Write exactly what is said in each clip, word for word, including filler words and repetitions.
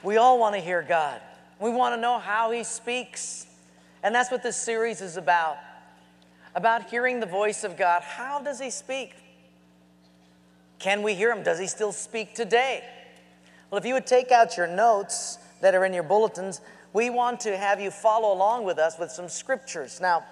We all want to hear God. We want to know how He speaks. And that's what this series is about. About hearing the voice of God. How does He speak? Can we hear Him? Does He still speak today? Well, if you would take out your notes that are in your bulletins, we want to have you follow along with us with some scriptures. Now,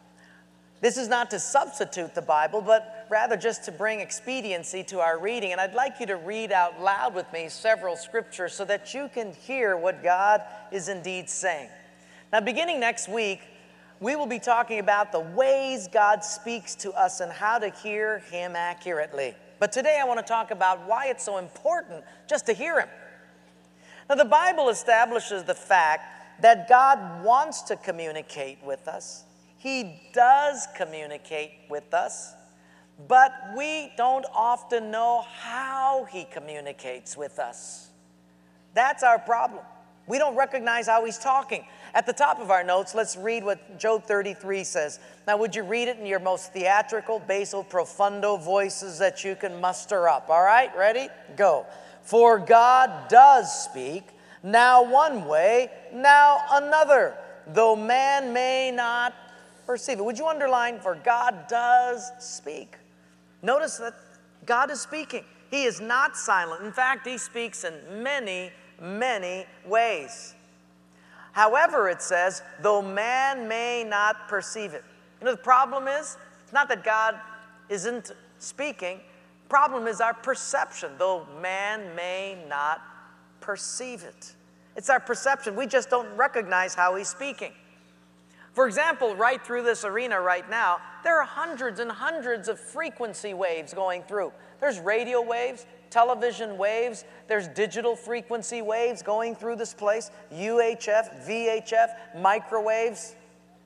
this is not to substitute the Bible, but rather just to bring expediency to our reading. And I'd like you to read out loud with me several scriptures so that you can hear what God is indeed saying. Now, beginning next week, we will be talking about the ways God speaks to us and how to hear Him accurately. But today I want to talk about why it's so important just to hear Him. Now, the Bible establishes the fact that God wants to communicate with us. He does communicate with us, but we don't often know how He communicates with us. That's our problem. We don't recognize how He's talking. At the top of our notes, let's read what Job thirty-three says. Now, would you read it in your most theatrical, basso, profundo voices that you can muster up? All right, ready? Go. For God does speak, now one way, now another, though man may not perceive it. Would you underline, for God does speak? Notice that God is speaking. He is not silent. In fact, He speaks in many, many ways. However, it says, though man may not perceive it. You know, the problem is, it's not that God isn't speaking. The problem is our perception, though man may not perceive it. It's our perception. We just don't recognize how He's speaking. For example, right through this arena right now, there are hundreds and hundreds of frequency waves going through. There's radio waves, television waves, there's digital frequency waves going through this place, U H F, V H F, microwaves,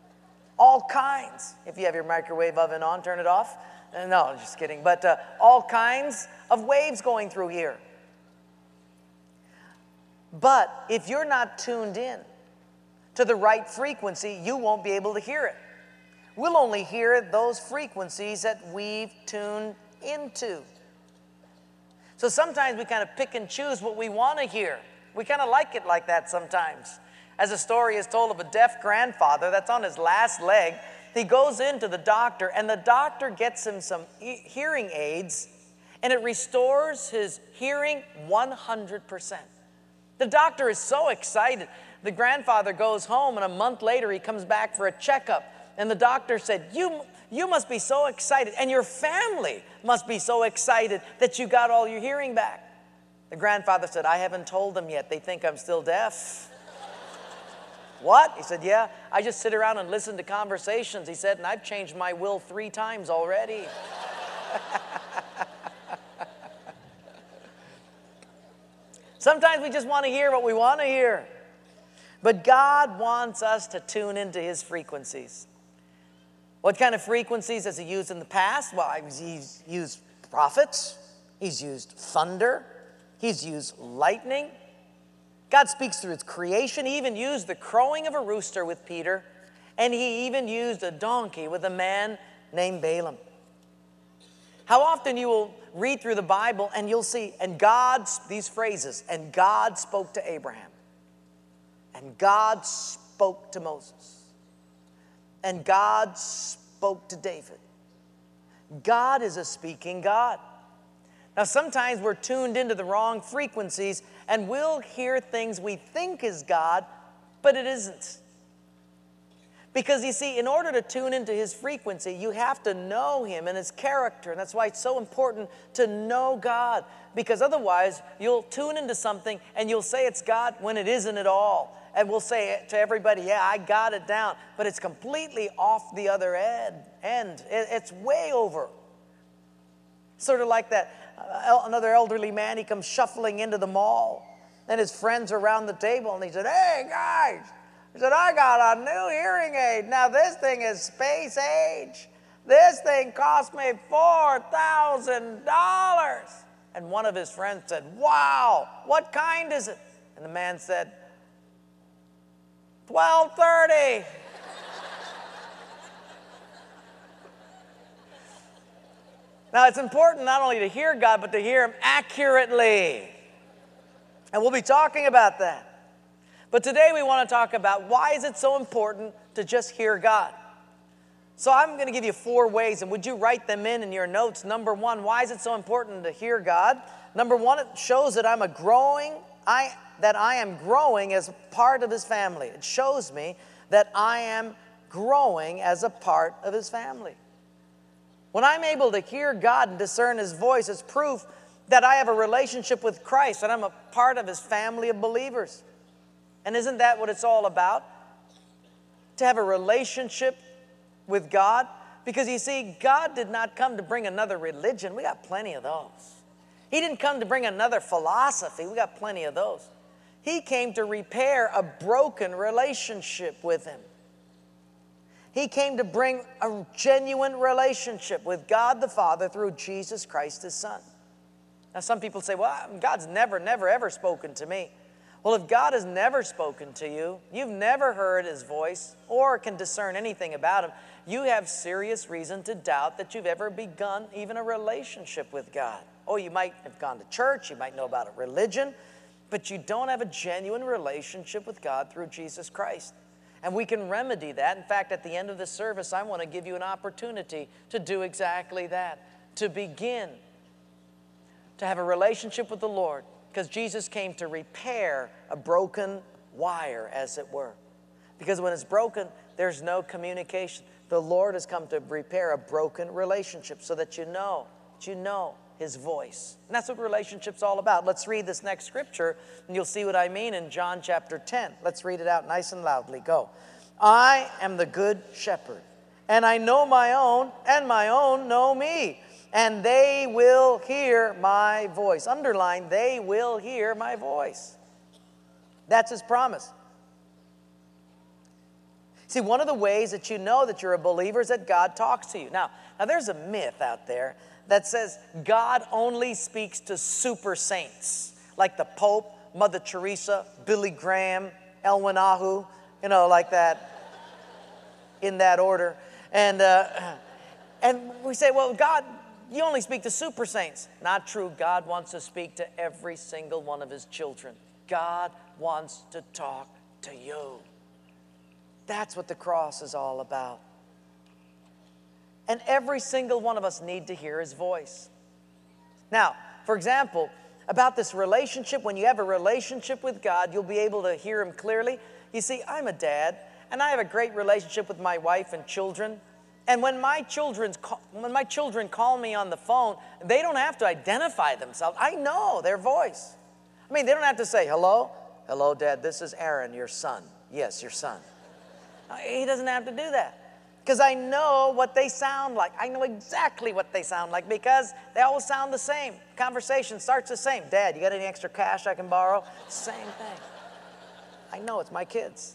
all kinds. If you have your microwave oven on, turn it off. Uh, no, just kidding. But uh, all kinds of waves going through here. But if you're not tuned in to the right frequency, you won't be able to hear it. We'll only hear those frequencies that we've tuned into. So sometimes we kind of pick and choose what we want to hear. We kind of like it like that sometimes. As a story is told of a deaf grandfather that's on his last leg, he goes into the doctor, and the doctor gets him some e- hearing aids, and it restores his hearing one hundred percent. The doctor is so excited. The grandfather goes home, and a month later he comes back for a checkup. And the doctor said, you, you must be so excited, and your family must be so excited that you got all your hearing back. The grandfather said, I haven't told them yet. They think I'm still deaf. What? He said, yeah, I just sit around and listen to conversations. He said, and I've changed my will three times already. Sometimes we just want to hear what we want to hear. But God wants us to tune into His frequencies. What kind of frequencies has He used in the past? Well, He's used prophets. He's used thunder. He's used lightning. God speaks through His creation. He even used the crowing of a rooster with Peter. And He even used a donkey with a man named Balaam. How often you will read through the Bible and you'll see, and God, these phrases, and God spoke to Abraham. And God spoke to Moses. And God spoke to David. God is a speaking God. Now, sometimes we're tuned into the wrong frequencies, and we'll hear things we think is God, but it isn't. Because, you see, in order to tune into His frequency, you have to know Him and His character. And that's why it's so important to know God. Because otherwise, you'll tune into something and you'll say it's God when it isn't at all. And we'll say to everybody, yeah, I got it down. But it's completely off the other ed- end. It's way over. Sort of like that, uh, another elderly man, he comes shuffling into the mall. And his friends are around the table and he said, hey, guys. He said, I got a new hearing aid. Now, this thing is space age. This thing cost me four thousand dollars. And one of his friends said, wow, what kind is it? And the man said, twelve thirty. Now, it's important not only to hear God, but to hear Him accurately. And we'll be talking about that. But today we want to talk about why is it so important to just hear God. So I'm going to give you four ways, and would you write them in in your notes? Number one, why is it so important to hear God? Number one, it shows that I'm a growing, I that I am growing as part of His family. It shows me that I am growing as a part of His family. When I'm able to hear God and discern His voice, it's proof that I have a relationship with Christ, and I'm a part of His family of believers. And isn't that what it's all about? To have a relationship with God? Because you see, God did not come to bring another religion. We got plenty of those. He didn't come to bring another philosophy. We got plenty of those. He came to repair a broken relationship with Him. He came to bring a genuine relationship with God the Father through Jesus Christ, His Son. Now, some people say, well, God's never, never, ever spoken to me. Well, if God has never spoken to you, you've never heard His voice or can discern anything about Him, you have serious reason to doubt that you've ever begun even a relationship with God. Oh, you might have gone to church, you might know about a religion, but you don't have a genuine relationship with God through Jesus Christ. And we can remedy that. In fact, at the end of this service, I want to give you an opportunity to do exactly that, to begin to have a relationship with the Lord, because Jesus came to repair a broken wire, as it were. Because when it's broken, there's no communication. The Lord has come to repair a broken relationship so that you know, that you know His voice. And that's what relationship's all about. Let's read this next scripture, and you'll see what I mean in John chapter ten. Let's read it out nice and loudly. Go. I am the good shepherd, and I know my own, and my own know me. And they will hear my voice. Underline, they will hear my voice. That's His promise. See, one of the ways that you know that you're a believer is that God talks to you. Now, now there's a myth out there that says God only speaks to super saints, like the Pope, Mother Teresa, Billy Graham, Elwin Ahu, you know, like that, in that order. And, uh, and we say, well, God, you only speak to super saints. Not true. God wants to speak to every single one of His children. God wants to talk to you. That's what the cross is all about. And every single one of us need to hear His voice. Now, for example, about this relationship, when you have a relationship with God, you'll be able to hear Him clearly. You see, I'm a dad, and I have a great relationship with my wife and children. And when my children's call, when my children call me on the phone, they don't have to identify themselves. I know their voice. I mean, they don't have to say, hello, hello, Dad, this is Aaron, your son. Yes, your son. He doesn't have to do that, because I know what they sound like. I know exactly what they sound like, because they always sound the same. Conversation starts the same. Dad, you got any extra cash I can borrow? Same thing. I know, it's my kids.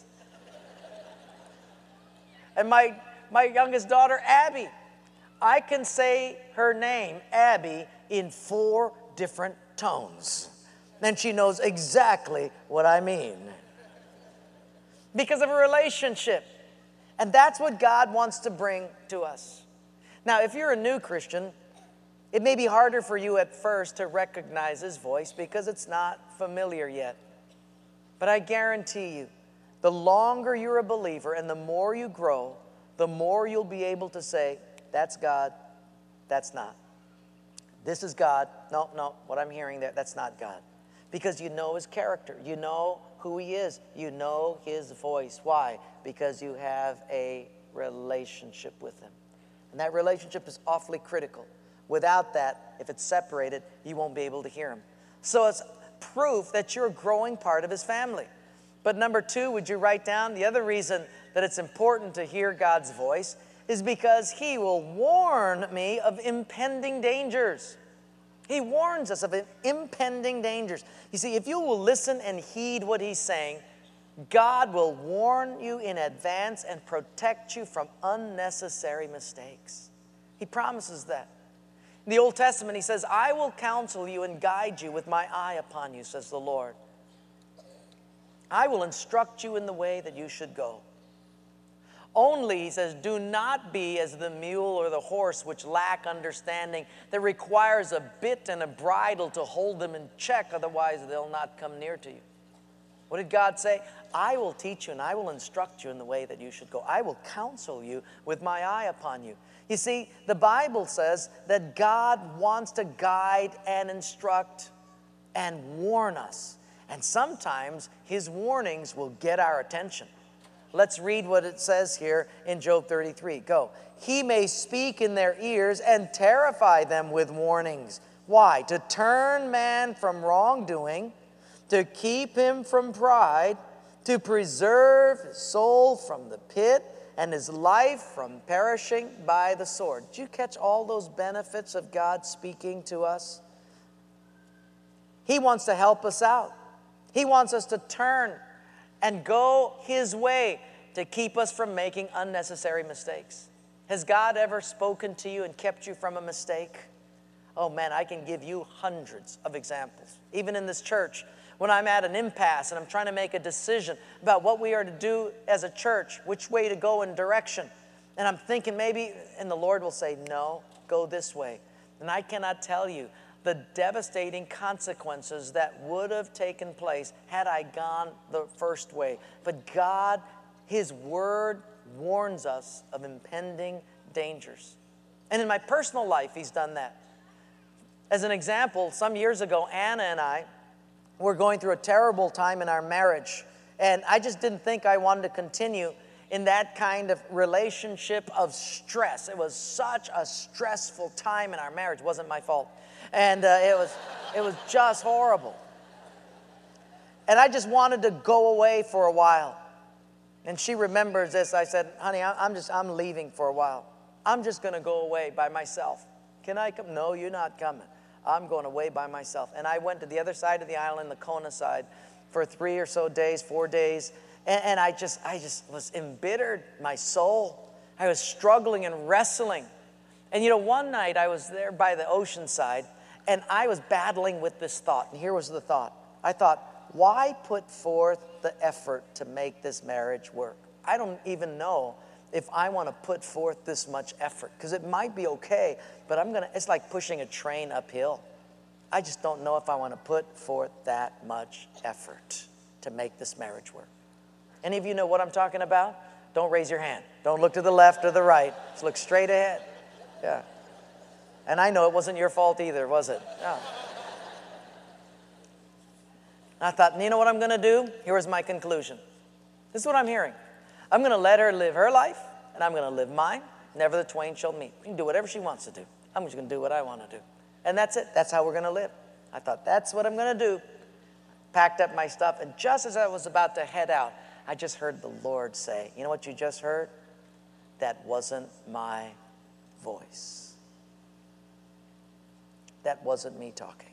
And my My youngest daughter, Abby, I can say her name, Abby, in four different tones. And she knows exactly what I mean. Because of a relationship. And that's what God wants to bring to us. Now, if you're a new Christian, it may be harder for you at first to recognize His voice because it's not familiar yet. But I guarantee you, the longer you're a believer and the more you grow, the more you'll be able to say, that's God, that's not. This is God. No, no, what I'm hearing there, that's not God. Because you know His character. You know who He is. You know His voice. Why? Because you have a relationship with Him. And that relationship is awfully critical. Without that, if it's separated, you won't be able to hear Him. So it's proof that you're a growing part of His family. But number two, would you write down the other reason that it's important to hear God's voice is because He will warn me of impending dangers. He warns us of impending dangers. You see, if you will listen and heed what He's saying, God will warn you in advance and protect you from unnecessary mistakes. He promises that. In the Old Testament, He says, I will counsel you and guide you with my eye upon you, says the Lord. I will instruct you in the way that you should go. Only, he says, do not be as the mule or the horse which lack understanding, that requires a bit and a bridle to hold them in check, otherwise they'll not come near to you. What did God say? I will teach you and I will instruct you in the way that you should go. I will counsel you with my eye upon you. You see, the Bible says that God wants to guide and instruct and warn us. And sometimes his warnings will get our attention. Let's read what it says here in Job thirty-three. Go. He may speak in their ears and terrify them with warnings. Why? To turn man from wrongdoing, to keep him from pride, to preserve his soul from the pit, and his life from perishing by the sword. Did you catch all those benefits of God speaking to us? He wants to help us out. He wants us to turn and go his way to keep us from making unnecessary mistakes. Has God ever spoken to you and kept you from a mistake? Oh man, I can give you hundreds of examples. Even in this church, when I'm at an impasse and I'm trying to make a decision about what we are to do as a church, which way to go in direction, and I'm thinking maybe, and the Lord will say, no, go this way. And I cannot tell you the devastating consequences that would have taken place had I gone the first way. But God, his word warns us of impending dangers. And in my personal life, he's done that. As an example, some years ago, Anna and I were going through a terrible time in our marriage. And I just didn't think I wanted to continue in that kind of relationship of stress. It was such a stressful time in our marriage. It wasn't my fault. And uh, it was it was just horrible. And I just wanted to go away for a while. And she remembers this. I said, honey, I'm just, I'm leaving for a while. I'm just going to go away by myself. Can I come? No, you're not coming. I'm going away by myself. And I went to the other side of the island, the Kona side, for three or so days, four days. And, and I just, I just was embittered, my soul. I was struggling and wrestling. And you know, one night I was there by the ocean side, and I was battling with this thought. And here was the thought. I thought, why put forth the effort to make this marriage work? I don't even know if I want to put forth this much effort, because it might be okay, but I'm gonna, it's like pushing a train uphill. I just don't know if I want to put forth that much effort to make this marriage work. Any of you know what I'm talking about? Don't raise your hand. Don't look to the left or the right. Just look straight ahead. Yeah. And I know it wasn't your fault either, was it? No. I thought, you know what I'm going to do? Here was my conclusion. This is what I'm hearing. I'm going to let her live her life, and I'm going to live mine. Never the twain shall meet. She can do whatever she wants to do. I'm just going to do what I want to do. And that's it. That's how we're going to live. I thought, that's what I'm going to do. Packed up my stuff, and just as I was about to head out, I just heard the Lord say, you know what you just heard? That wasn't my voice. That wasn't me talking.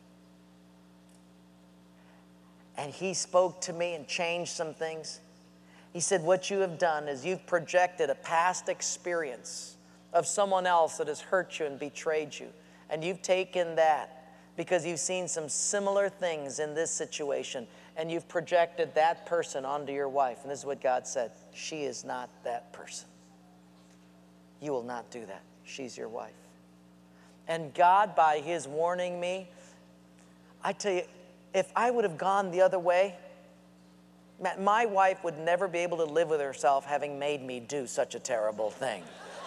And he spoke to me and changed some things. He said, what you have done is you've projected a past experience of someone else that has hurt you and betrayed you. And you've taken that because you've seen some similar things in this situation, and you've projected that person onto your wife. And this is what God said. She is not that person. You will not do that. She's your wife. And God, by his warning me, I tell you, if I would have gone the other way, my wife would never be able to live with herself having made me do such a terrible thing.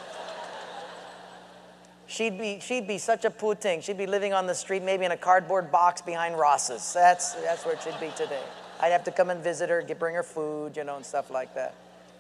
She'd be, she'd be such a puting. She'd be living on the street, maybe in a cardboard box behind Ross's. That's, that's where she'd be today. I'd have to come and visit her, get, bring her food, you know, and stuff like that.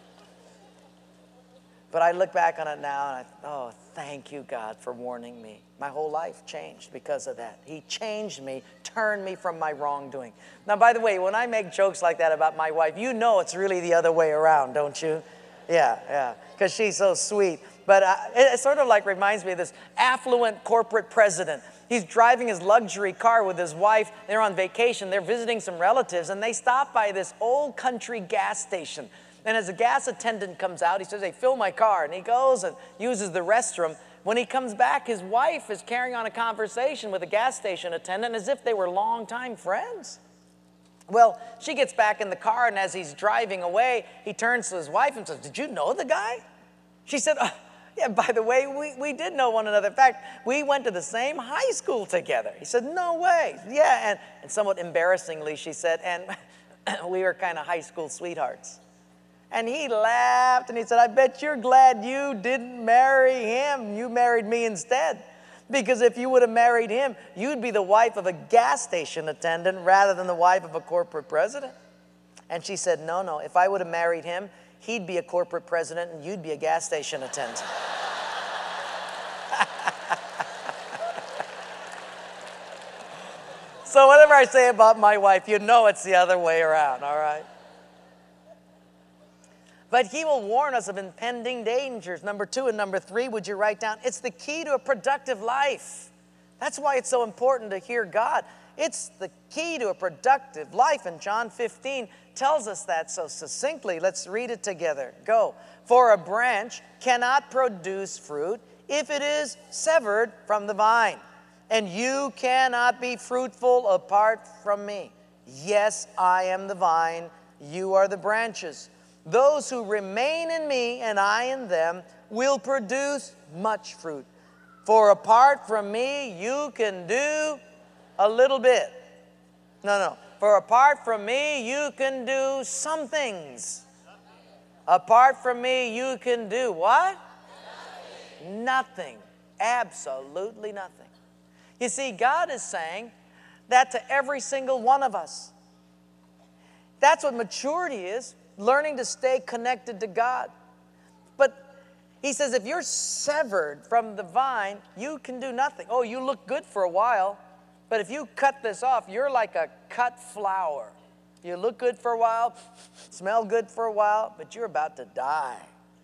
But I look back on it now, and I, oh, thank you, God, for warning me. My whole life changed because of that. He changed me, turned me from my wrongdoing. Now, by the way, when I make jokes like that about my wife, you know it's really the other way around, don't you? Yeah, yeah, because she's so sweet. But uh, it, it sort of like reminds me of this affluent corporate president. He's driving his luxury car with his wife. They're on vacation. They're visiting some relatives, and they stop by this old country gas station. And as the gas attendant comes out, he says, hey, fill my car. And he goes and uses the restroom. When he comes back, his wife is carrying on a conversation with a gas station attendant as if they were longtime friends. Well, she gets back in the car, and as he's driving away, he turns to his wife and says, did you know the guy? She said, oh, yeah, by the way, we, we did know one another. In fact, we went to the same high school together. He said, no way. Yeah, and, and somewhat embarrassingly, she said, and we were kind of high school sweethearts. And he laughed, and he said, I bet you're glad you didn't marry him. You married me instead. Because if you would have married him, you'd be the wife of a gas station attendant rather than the wife of a corporate president. And she said, no, no, if I would have married him, he'd be a corporate president and you'd be a gas station attendant. So whatever I say about my wife, you know it's the other way around, all right? But he will warn us of impending dangers. Number two and number three, would you write down? It's the key to a productive life. That's why it's so important to hear God. It's the key to a productive life. And John fifteen tells us that so succinctly. Let's read it together. Go. For a branch cannot produce fruit if it is severed from the vine. And you cannot be fruitful apart from me. Yes, I am the vine. You are the branches. Those who remain in me and I in them will produce much fruit. For apart from me, you can do a little bit. No, no. For apart from me, you can do some things. Apart from me, you can do what? Nothing. Nothing. Absolutely nothing. You see, God is saying that to every single one of us. That's what maturity is. Learning to stay connected to God. But he says if you're severed from the vine, you can do nothing. Oh, you look good for a while, but if you cut this off, you're like a cut flower. You look good for a while, smell good for a while, but you're about to die.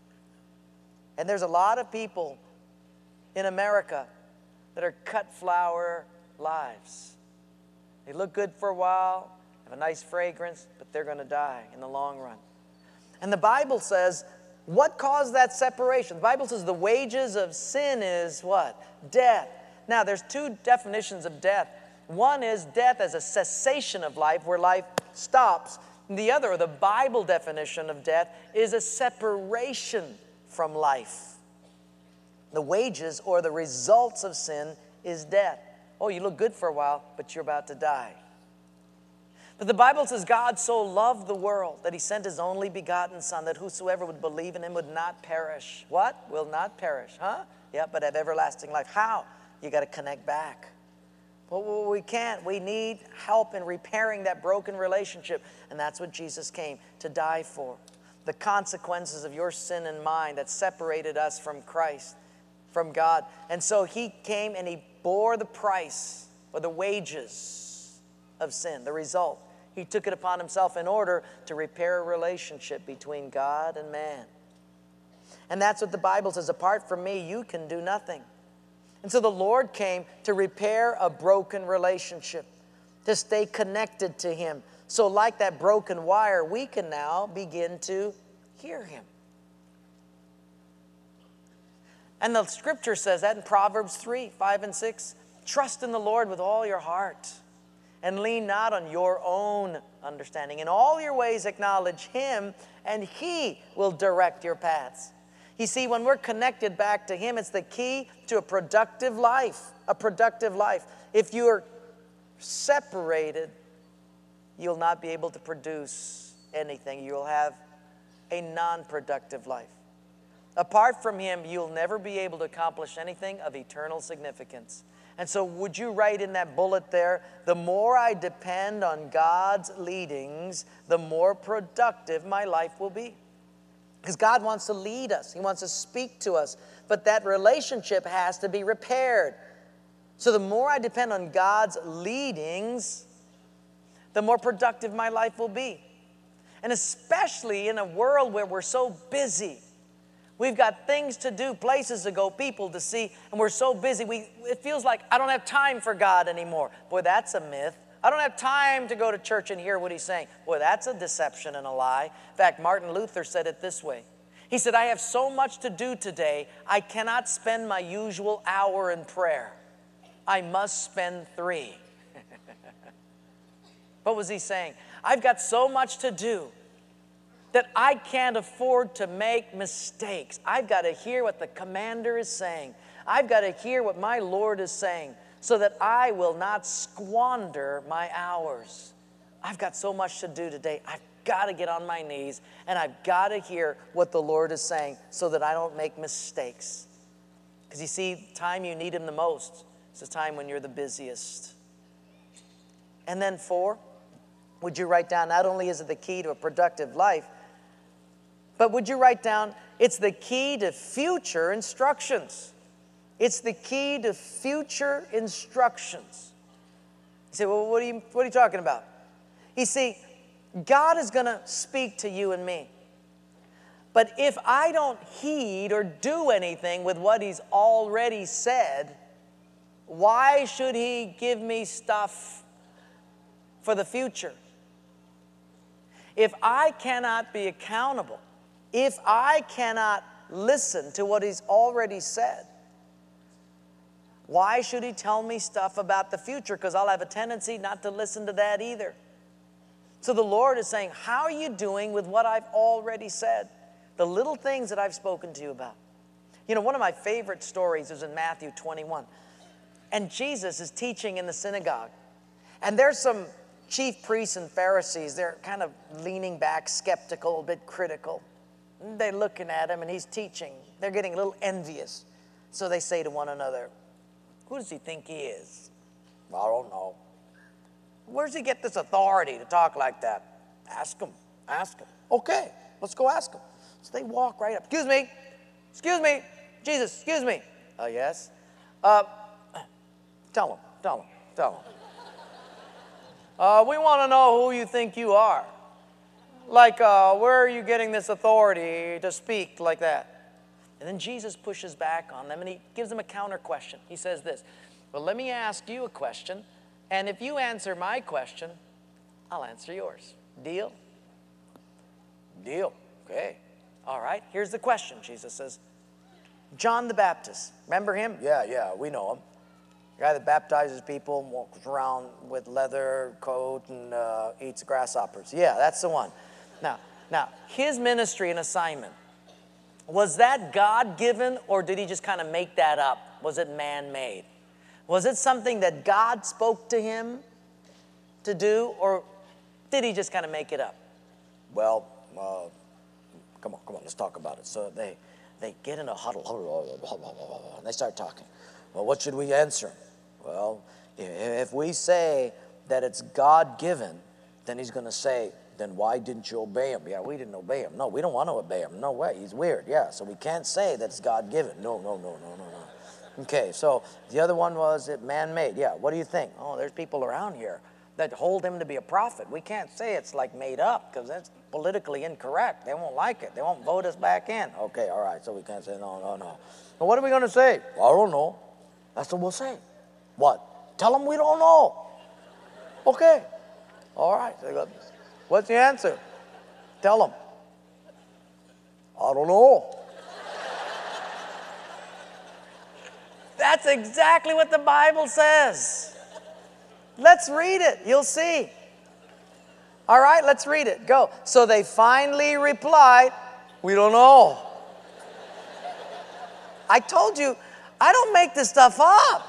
And there's a lot of people in America that are cut flower lives. They look good for a while, have a nice fragrance, but they're going to die in the long run. And the Bible says, what caused that separation? The Bible says the wages of sin is what? Death. Now, there's two definitions of death. One is death as a cessation of life, where life stops. And the other, or the Bible definition of death, is a separation from life. The wages or the results of sin is death. Oh, you look good for a while, but you're about to die. But the Bible says God so loved the world that he sent his only begotten Son, that whosoever would believe in him would not perish. What? Will not perish, huh? Yeah, but have everlasting life. How? You got to connect back. Well, we can't. We need help in repairing that broken relationship. And that's what Jesus came to die for. The consequences of your sin and mine that separated us from Christ, from God. And so he came and he bore the price or the wages of sin, the result. He took it upon himself in order to repair a relationship between God and man. And that's what the Bible says. Apart from me, you can do nothing. And so the Lord came to repair a broken relationship, to stay connected to him. So like that broken wire, we can now begin to hear him. And the scripture says that in Proverbs three, five and six. Trust in the Lord with all your heart and lean not on your own understanding. In all your ways acknowledge him, and he will direct your paths. You see, when we're connected back to him, it's the key to a productive life, a productive life. If you're separated, you'll not be able to produce anything. You'll have a non-productive life. Apart from him, you'll never be able to accomplish anything of eternal significance. And so would you write in that bullet there, the more I depend on God's leadings, the more productive my life will be. Because God wants to lead us. He wants to speak to us. But that relationship has to be repaired. So the more I depend on God's leadings, the more productive my life will be. And especially in a world where we're so busy. We've got things to do, places to go, people to see, and we're so busy. We, it feels like I don't have time for God anymore. Boy, that's a myth. I don't have time to go to church and hear what he's saying. Boy, that's a deception and a lie. In fact, Martin Luther said it this way. He said, I have so much to do today, I cannot spend my usual hour in prayer. I must spend three. What was he saying? I've got so much to do that I can't afford to make mistakes. I've got to hear what the commander is saying. I've got to hear what my Lord is saying so that I will not squander my hours. I've got so much to do today. I've got to get on my knees and I've got to hear what the Lord is saying so that I don't make mistakes. Because you see, the time you need Him the most is the time when you're the busiest. And then four, would you write down, not only is it the key to a productive life, but would you write down, it's the key to future instructions. It's the key to future instructions. You say, well, what are you, what are you talking about? You see, God is going to speak to you and me. But if I don't heed or do anything with what He's already said, why should He give me stuff for the future? If I cannot be accountable, if I cannot listen to what He's already said, why should He tell me stuff about the future? Because I'll have a tendency not to listen to that either. So the Lord is saying, how are you doing with what I've already said? The little things that I've spoken to you about. You know, one of my favorite stories is in Matthew twenty-one. And Jesus is teaching in the synagogue. And there's some chief priests and Pharisees. They're kind of leaning back, skeptical, a bit critical. They're looking at Him and He's teaching. They're getting a little envious. So they say to one another, who does He think He is? I don't know. Where does He get this authority to talk like that? Ask Him. Ask Him. Okay, let's go ask Him. So they walk right up. Excuse me. Excuse me. Jesus, excuse me. Oh, uh, yes? Uh, tell Him. Tell Him. Tell Him. Uh, we want to know who you think you are. Like, uh, where are you getting this authority to speak like that? And then Jesus pushes back on them and He gives them a counter question. He says this, well, let me ask you a question. And if you answer my question, I'll answer yours. Deal? Deal. Okay. All right. Here's the question, Jesus says. John the Baptist. Remember him? Yeah, yeah, we know him. The guy that baptizes people and walks around with leather coat and uh, eats grasshoppers. Yeah, that's the one. Now, now, his ministry and assignment, was that God-given or did He just kind of make that up? Was it man-made? Was it something that God spoke to him to do, or did He just kind of make it up? Well, uh, come on, come on, let's talk about it. So they, they get in a huddle, huddle, and they start talking. Well, what should we answer? Well, if we say that it's God-given, then He's going to say, then why didn't you obey Him? Yeah, we didn't obey Him. No, we don't want to obey Him. No way. He's weird. Yeah, so we can't say that it's God-given. No, no, no, no, no, no. Okay, so the other one was it man-made. Yeah, what do you think? Oh, there's people around here that hold Him to be a prophet. We can't say it's like made up because that's politically incorrect. They won't like it. They won't vote us back in. Okay, all right, so we can't say no, no, no. Well, what are we going to say? Well, I don't know. That's what we'll say. What? Tell them we don't know. Okay. All right. What's the answer? Tell them. I don't know. That's exactly what the Bible says. Let's read it. You'll see. All right, let's read it. Go. So they finally replied, we don't know. I told you, I don't make this stuff up.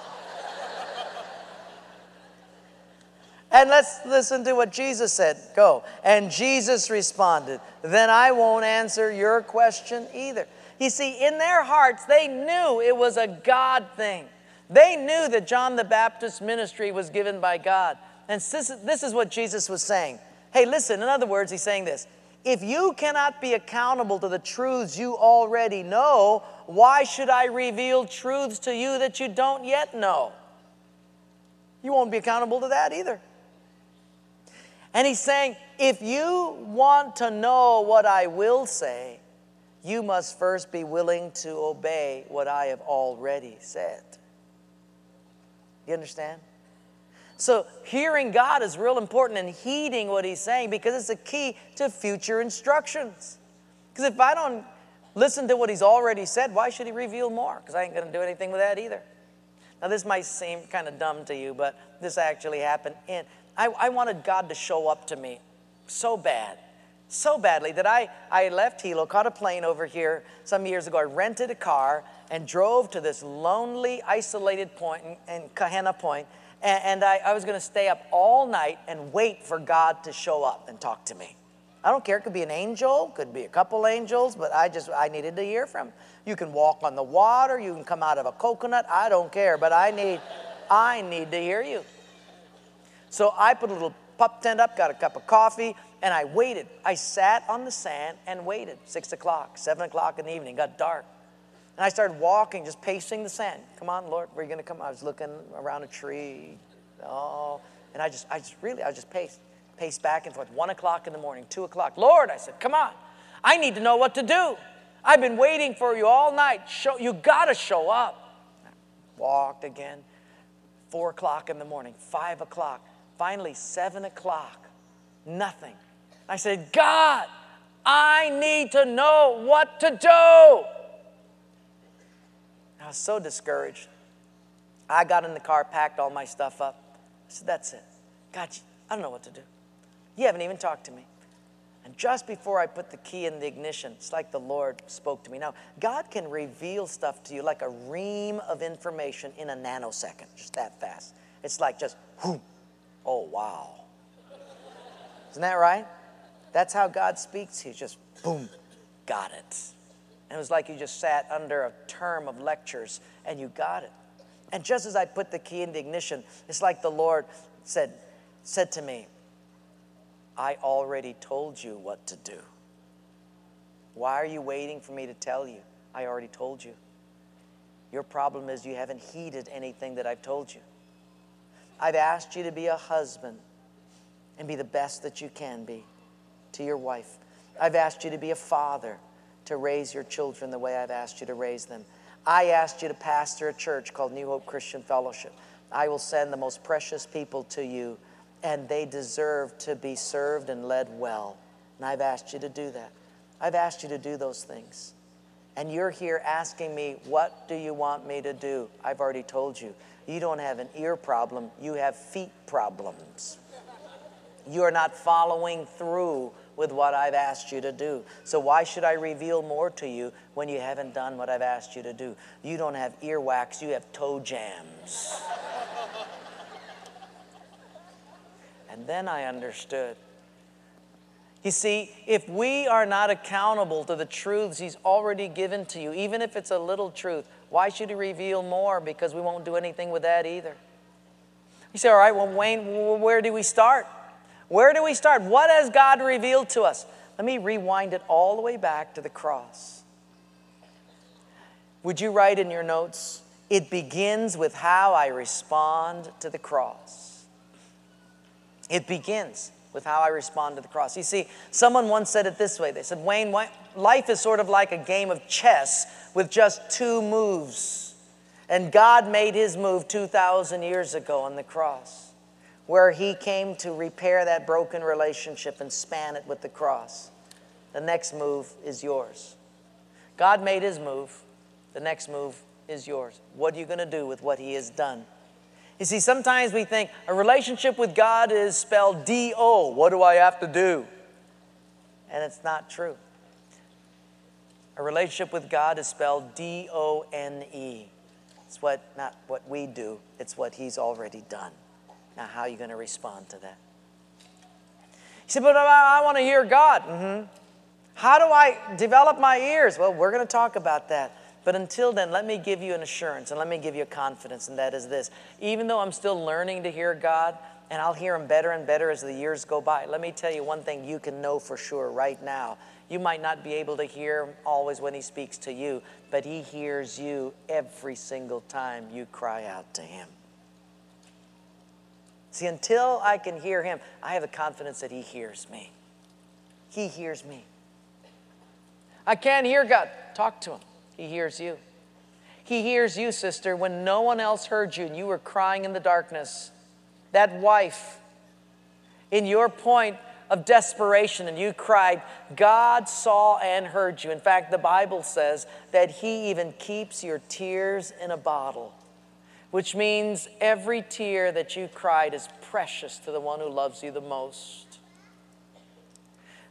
And let's listen to what Jesus said. Go. And Jesus responded, then I won't answer your question either. You see, in their hearts, they knew it was a God thing. They knew that John the Baptist's ministry was given by God. And this, this is what Jesus was saying. Hey, listen, in other words, He's saying this. If you cannot be accountable to the truths you already know, why should I reveal truths to you that you don't yet know? You won't be accountable to that either. And He's saying, if you want to know what I will say, you must first be willing to obey what I have already said. You understand? So hearing God is real important and heeding what He's saying because it's a key to future instructions. Because if I don't listen to what He's already said, why should He reveal more? Because I ain't going to do anything with that either. Now this might seem kind of dumb to you, but this actually happened. In I, I wanted God to show up to me so bad, so badly that I, I left Hilo, caught a plane over here some years ago. I rented a car and drove to this lonely, isolated point in, in Kahana Point, and, and I, I was going to stay up all night and wait for God to show up and talk to me. I don't care. It could be an angel, could be a couple angels, but I just, I needed to hear from him. You can walk on the water, you can come out of a coconut, I don't care, but I need, I need to hear you. So I put a little pup tent up, got a cup of coffee, and I waited. I sat on the sand and waited. Six o'clock, seven o'clock in the evening, got dark. And I started walking, just pacing the sand. Come on, Lord, where are you going to come? I was looking around a tree. Oh, and I just, I just really, I just paced, paced back and forth. One o'clock in the morning, two o'clock. Lord, I said, come on. I need to know what to do. I've been waiting for you all night. Show, you got to show up. I walked again. Four o'clock in the morning, five o'clock. Finally, seven o'clock, nothing. I said, God, I need to know what to do. I was so discouraged. I got in the car, packed all my stuff up. I said, that's it. God, I don't know what to do. You haven't even talked to me. And just before I put the key in the ignition, it's like the Lord spoke to me. Now, God can reveal stuff to you like a ream of information in a nanosecond, just that fast. It's like just, whoom. Oh, wow. Isn't that right? That's how God speaks. He's just, boom, got it. And it was like you just sat under a term of lectures and you got it. And just as I put the key in the ignition, it's like the Lord said, said to me, I already told you what to do. Why are you waiting for me to tell you? I already told you. Your problem is you haven't heeded anything that I've told you. I've asked you to be a husband and be the best that you can be to your wife. I've asked you to be a father, to raise your children the way I've asked you to raise them. I asked you to pastor a church called New Hope Christian Fellowship. I will send the most precious people to you, and they deserve to be served and led well. And I've asked you to do that. I've asked you to do those things. And you're here asking me, what do you want me to do? I've already told you. You don't have an ear problem, you have feet problems. You're not following through with what I've asked you to do. So why should I reveal more to you when you haven't done what I've asked you to do? You don't have earwax, you have toe jams. And then I understood. You see, if we are not accountable to the truths He's already given to you, even if it's a little truth, why should He reveal more? Because we won't do anything with that either. You say, all right, well, Wayne, where do we start? Where do we start? What has God revealed to us? Let me rewind it all the way back to the cross. Would you write in your notes, it begins with how I respond to the cross. It begins with how I respond to the cross. You see, someone once said it this way. They said, Wayne, life is sort of like a game of chess with just two moves. And God made His move two thousand years ago on the cross, where He came to repair that broken relationship and span it with the cross. The next move is yours. God made His move. The next move is yours. What are you going to do with what He has done? You see, sometimes we think a relationship with God is spelled D O. What do I have to do? And it's not true. A relationship with God is spelled D O N E. It's what, not what we do, it's what He's already done. Now, how are you going to respond to that? You say, but I, I want to hear God. Mm-hmm. How do I develop my ears? Well, we're going to talk about that. But until then, let me give you an assurance and let me give you a confidence, and that is this. Even though I'm still learning to hear God, and I'll hear Him better and better as the years go by, let me tell you one thing you can know for sure right now. You might not be able to hear Him always when He speaks to you, but He hears you every single time you cry out to Him. See, until I can hear Him, I have the confidence that He hears me. He hears me. I can't hear God. Talk to Him. He hears you. He hears you, sister, when no one else heard you and you were crying in the darkness. That wife, in your point of desperation, and you cried, God saw and heard you. In fact, the Bible says that He even keeps your tears in a bottle, which means every tear that you cried is precious to the one who loves you the most.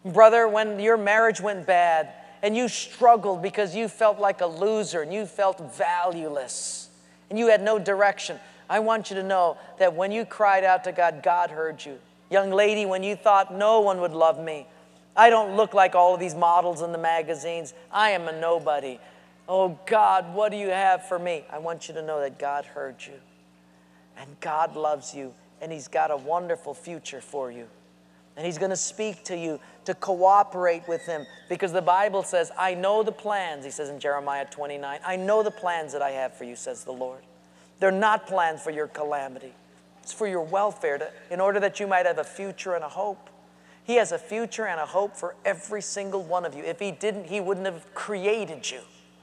Brother, when your marriage went bad and you struggled because you felt like a loser and you felt valueless and you had no direction, I want you to know that when you cried out to God, God heard you. Young lady, when you thought no one would love me, I don't look like all of these models in the magazines, I am a nobody. Oh God, what do you have for me? I want you to know that God heard you and God loves you and He's got a wonderful future for you. And He's going to speak to you to cooperate with Him, because the Bible says, I know the plans, He says in Jeremiah twenty-nine, I know the plans that I have for you, says the Lord. They're not plans for your calamity. It's for your welfare, to, in order that you might have a future and a hope. He has a future and a hope for every single one of you. If He didn't, He wouldn't have created you.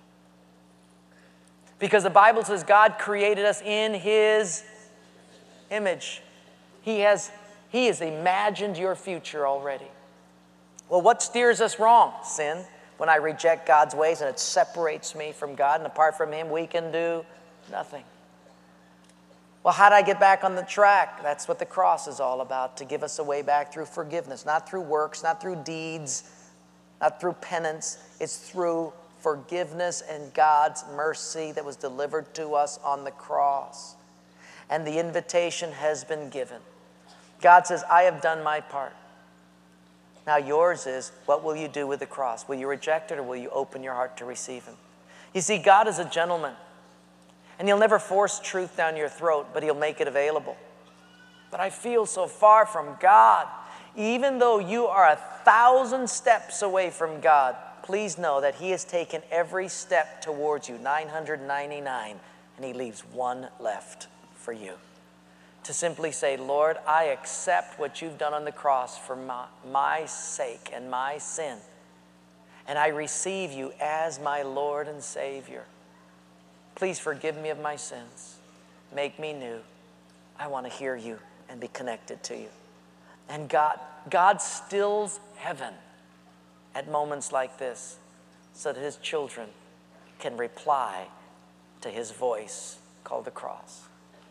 Because the Bible says God created us in His image. He has He has imagined your future already. Well, what steers us wrong? Sin. When I reject God's ways and it separates me from God, and apart from Him, we can do nothing. Well, how do I get back on the track? That's what the cross is all about, to give us a way back through forgiveness, not through works, not through deeds, not through penance. It's through forgiveness and God's mercy that was delivered to us on the cross. And the invitation has been given. God says, I have done my part. Now yours is, what will you do with the cross? Will you reject it or will you open your heart to receive Him? You see, God is a gentleman. And He'll never force truth down your throat, but He'll make it available. But I feel so far from God. Even though you are a thousand steps away from God, please know that He has taken every step towards you, nine hundred ninety-nine, and He leaves one left for you. To simply say, Lord, I accept what You've done on the cross for my, my sake and my sin. And I receive You as my Lord and Savior. Please forgive me of my sins. Make me new. I want to hear You and be connected to You. And God, God stills heaven at moments like this so that His children can reply to His voice called the cross.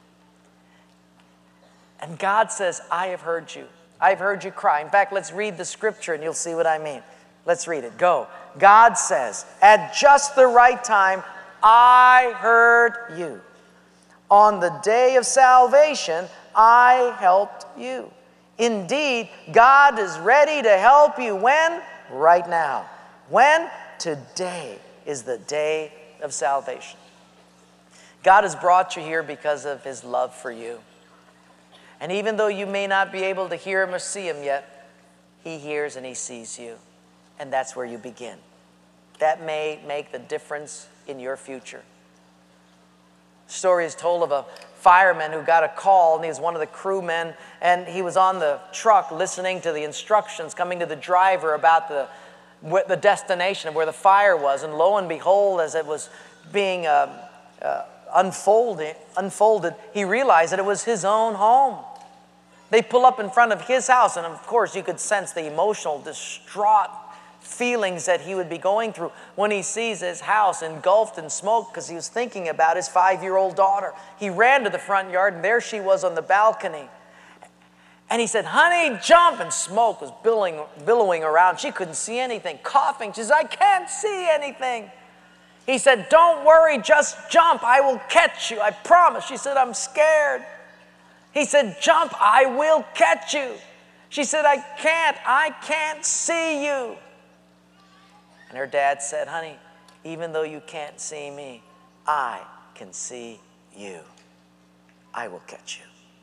And God says, I have heard you. I've heard you cry. In fact, let's read the scripture and you'll see what I mean. Let's read it. Go. God says, at just the right time, I heard you. On the day of salvation, I helped you. Indeed, God is ready to help you. When? Right now. When? Today is the day of salvation. God has brought you here because of His love for you. And even though you may not be able to hear Him or see Him yet, He hears and He sees you. And that's where you begin. That may make the difference in your future. The story is told of a fireman who got a call, and he was one of the crewmen, and he was on the truck listening to the instructions coming to the driver about the, the destination of where the fire was. And lo and behold, as it was being uh, uh, unfolded, unfolded, he realized that it was his own home. They pull up in front of his house, and of course you could sense the emotional, distraught feelings that he would be going through when he sees his house engulfed in smoke, because he was thinking about his five-year-old daughter. He ran to the front yard, and there she was on the balcony. And he said, honey, jump! And smoke was billowing, billowing around. She couldn't see anything, coughing. She said, I can't see anything. He said, don't worry, just jump. I will catch you, I promise. She said, I'm scared. He said, jump, I will catch you. She said, I can't, I can't see you. And her dad said, honey, even though you can't see me, I can see you. I will catch you.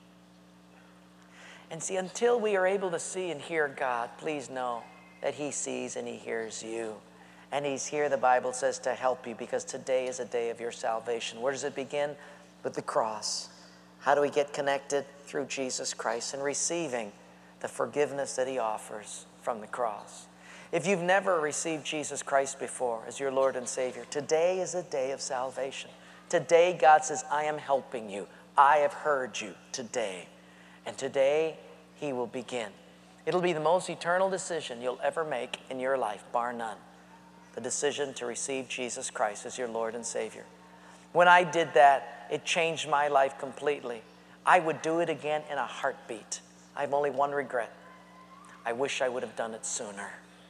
And see, until we are able to see and hear God, please know that He sees and He hears you. And He's here, the Bible says, to help you, because today is a day of your salvation. Where does it begin? With the cross. How do we get connected? Through Jesus Christ and receiving the forgiveness that He offers from the cross. If you've never received Jesus Christ before as your Lord and Savior, today is a day of salvation. Today, God says, I am helping you. I have heard you today. And today, He will begin. It'll be the most eternal decision you'll ever make in your life, bar none. The decision to receive Jesus Christ as your Lord and Savior. When I did that, it changed my life completely. I would do it again in a heartbeat. I have only one regret. I wish I would have done it sooner.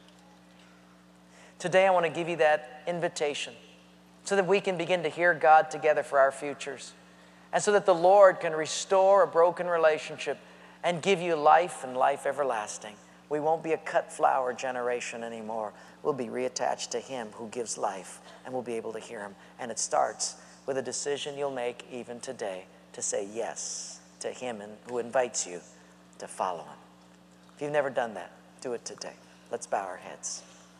Today I want to give you that invitation so that we can begin to hear God together for our futures, and so that the Lord can restore a broken relationship and give you life and life everlasting. We won't be a cut flower generation anymore. We'll be reattached to Him who gives life, and we'll be able to hear Him. And it starts with a decision you'll make even today to say yes to Him and who invites you to follow Him. If you've never done that, do it today. Let's bow our heads.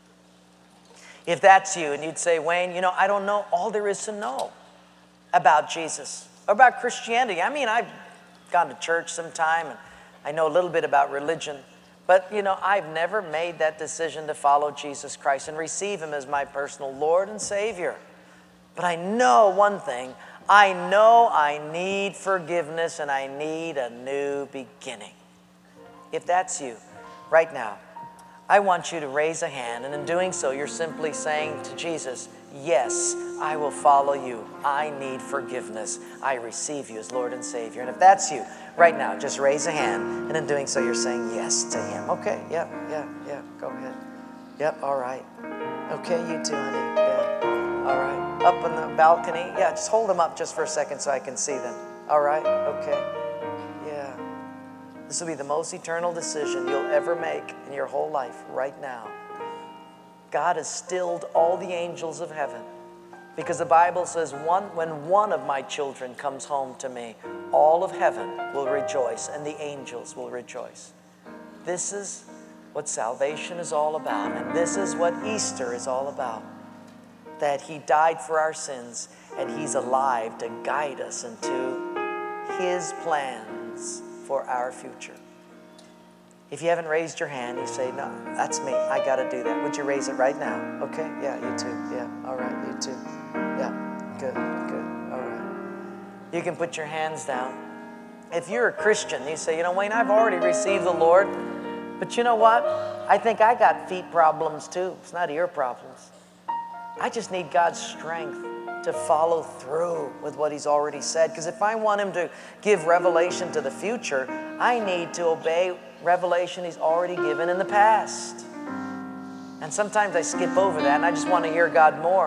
If that's you and you'd say, Wayne, you know, I don't know all there is to know about Jesus or about Christianity. I mean, I've gone to church sometime and I know a little bit about religion, but, you know, I've never made that decision to follow Jesus Christ and receive Him as my personal Lord and Savior. But I know one thing. I know I need forgiveness and I need a new beginning. If that's you, right now, I want you to raise a hand, and in doing so, you're simply saying to Jesus, yes, I will follow you. I need forgiveness. I receive you as Lord and Savior. And if that's you, right now, just raise a hand, and in doing so, you're saying yes to Him. Okay, yeah, yeah, yeah, go ahead. Yep, all right. Okay, you too, honey. Yeah, all right. Up on the balcony. Yeah, just hold them up just for a second so I can see them. All right, okay. Yeah. This will be the most eternal decision you'll ever make in your whole life right now. God has stilled all the angels of heaven because the Bible says one, when one of my children comes home to me, all of heaven will rejoice and the angels will rejoice. This is what salvation is all about, and this is what Easter is all about. That He died for our sins and He's alive to guide us into His plans for our future. If you haven't raised your hand, you say, no, that's me. I got to do that. Would you raise it right now? Okay, yeah, you too. Yeah, all right, you too. Yeah, good, good, all right. You can put your hands down. If you're a Christian, you say, you know, Wayne, I've already received the Lord, but you know what? I think I got feet problems too. It's not ear problems. I just need God's strength to follow through with what He's already said. Because if I want Him to give revelation to the future, I need to obey revelation He's already given in the past. And sometimes I skip over that and I just want to hear God more.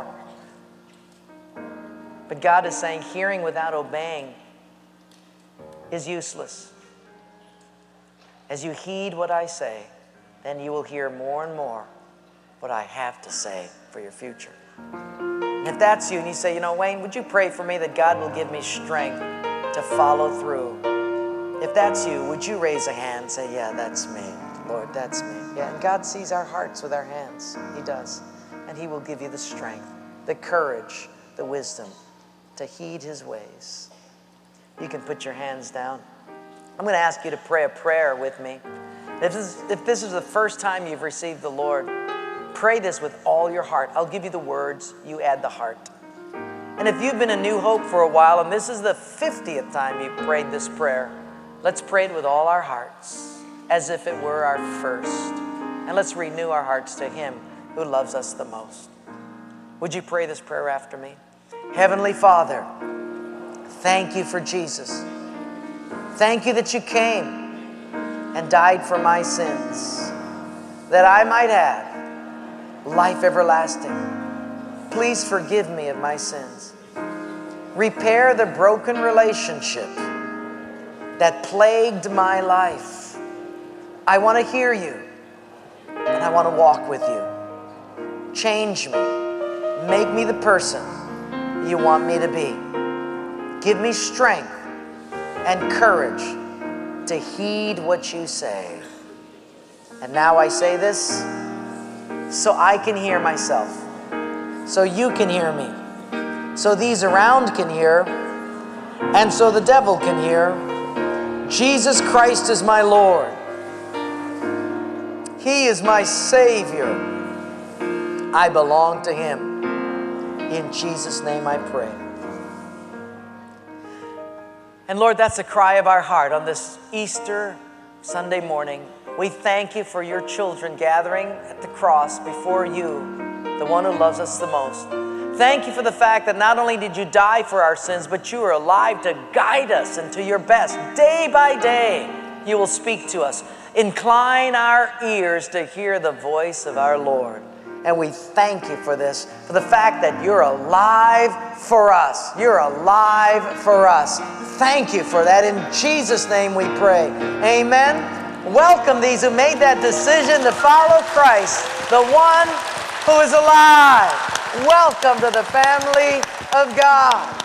But God is saying hearing without obeying is useless. As you heed what I say, then you will hear more and more what I have to say for your future. And if that's you and you say, you know, Wayne, would you pray for me that God will give me strength to follow through? If that's you, would you raise a hand and say, yeah, that's me, Lord, that's me. Yeah, and God sees our hearts with our hands. He does. And He will give you the strength, the courage, the wisdom to heed His ways. You can put your hands down. I'm going to ask you to pray a prayer with me. If this, if this is the first time you've received the Lord, pray this with all your heart. I'll give you the words, you add the heart. And if you've been in New Hope for a while, and this is the fiftieth time you've prayed this prayer, let's pray it with all our hearts, as if it were our first. And let's renew our hearts to Him who loves us the most. Would you pray this prayer after me? Heavenly Father, thank you for Jesus. Thank you that you came and died for my sins, that I might have life everlasting. Please forgive me of my sins. Repair the broken relationship that plagued my life. I want to hear you, and I want to walk with you. Change me. Make me the person you want me to be. Give me strength and courage to heed what you say. And now I say this so I can hear myself, so you can hear me, so these around can hear, and so the devil can hear. Jesus Christ is my Lord. He is my Savior. I belong to Him. In Jesus' name I pray. And Lord, that's the cry of our heart on this Easter Sunday morning. We thank you for your children gathering at the cross before you, the one who loves us the most. Thank you for the fact that not only did you die for our sins, but you are alive to guide us into your best. Day by day, you will speak to us. incline our ears to hear the voice of our Lord. And we thank you for this, for the fact that you're alive for us. You're alive for us. Thank you for that. In Jesus' name we pray. Amen. Welcome these who made that decision to follow Christ, the one who is alive. Welcome to the family of God.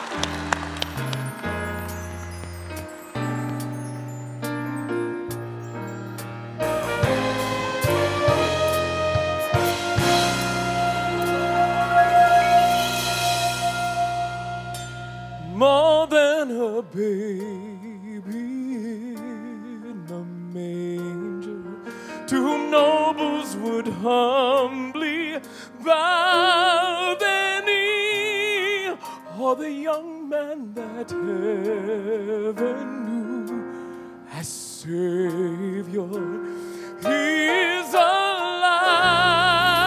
More than a baby in a manger, to whom nobles would humbly bow their knee, or the young man that heaven knew as Savior, He is alive.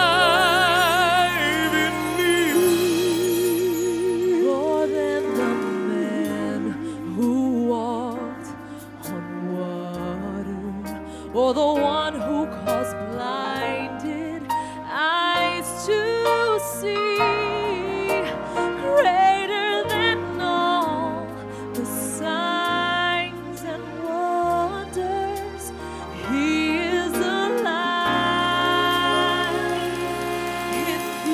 Or the one who caused blinded eyes to see, greater than all the signs and wonders, He is alive in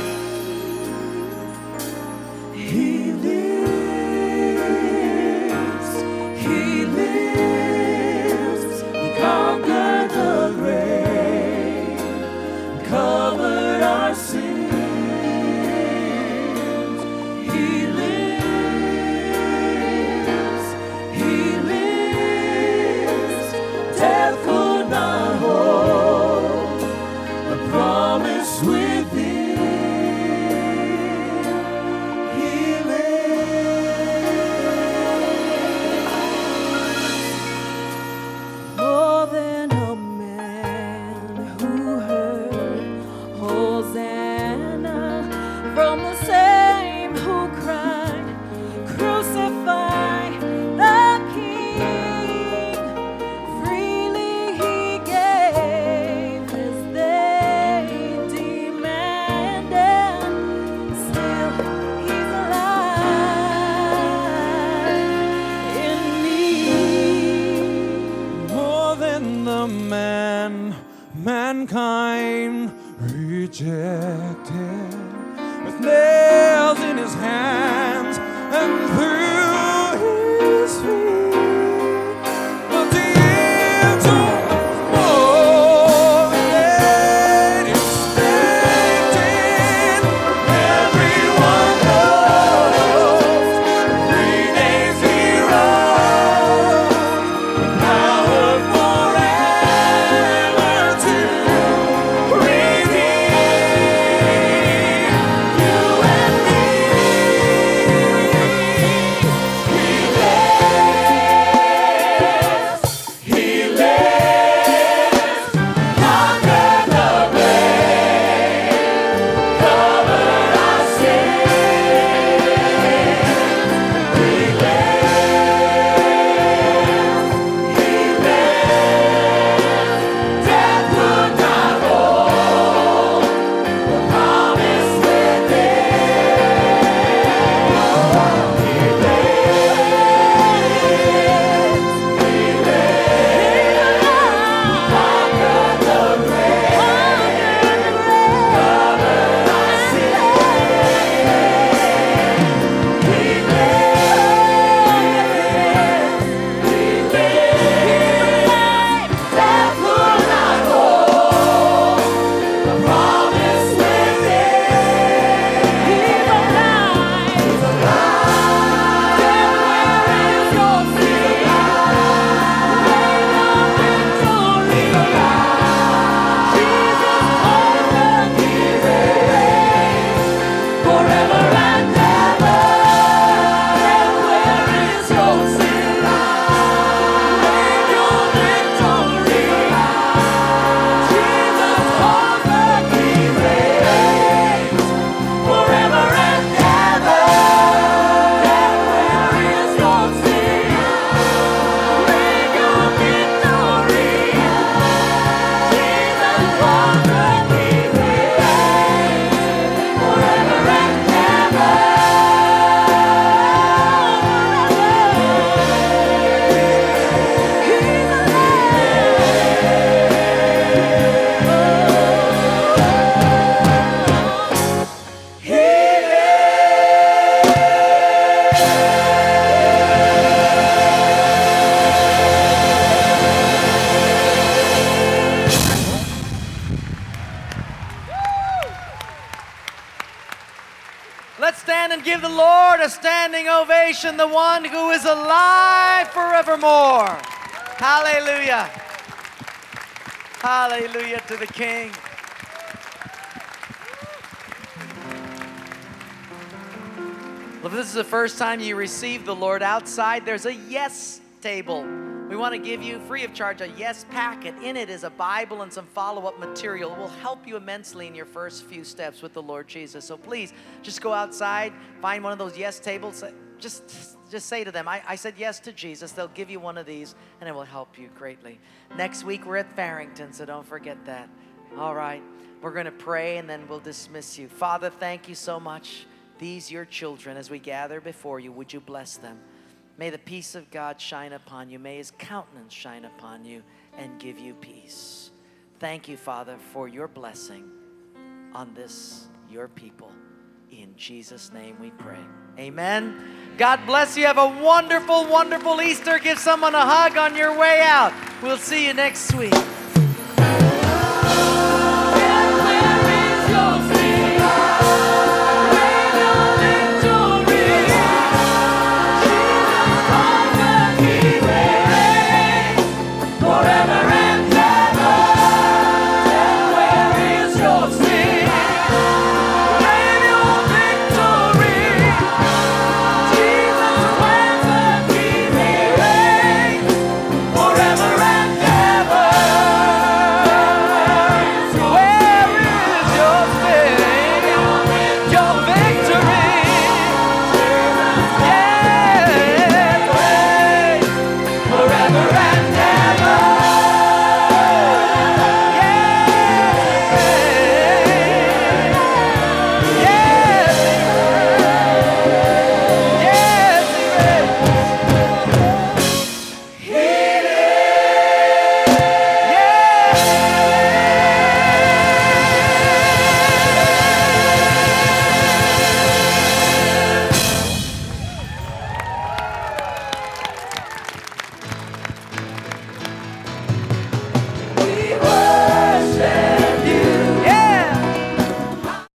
me. He lives, He lives, conquered the grave, covered our sins. He lives, He lives. Death could not hold the promise within. He lives. More than a man who heard Hosanna, from the same who cried, crucify the King. Freely He gave as they demanded. Still He's alive in me. More than the man mankind rejected, with nails in His hands and through His feet. But the angel more than expected. Everyone knows three days He rose, power forever to redeem you and me. stand and give the Lord a standing ovation, the one who is alive forevermore. Hallelujah. Hallelujah to the King. Well, if this is the first time you received the Lord outside, there's a yes table. We want to give you, free of charge, a yes packet. In it is a Bible and some follow-up material. It will help you immensely in your first few steps with the Lord Jesus. So please, just go outside, find one of those yes tables. Just, just say to them, I, I said yes to Jesus. They'll give you one of these, and it will help you greatly. Next week, we're at Farrington, so don't forget that. All right, we're going to pray, and then we'll dismiss you. Father, thank you so much. These, your children, as we gather before you, would you bless them? May the peace of God shine upon you. May his countenance shine upon you and give you peace. Thank you, Father, for your blessing on this, your people. In Jesus' name we pray. Amen. God bless you. Have a wonderful, wonderful Easter. Give someone a hug on your way out. We'll see you next week.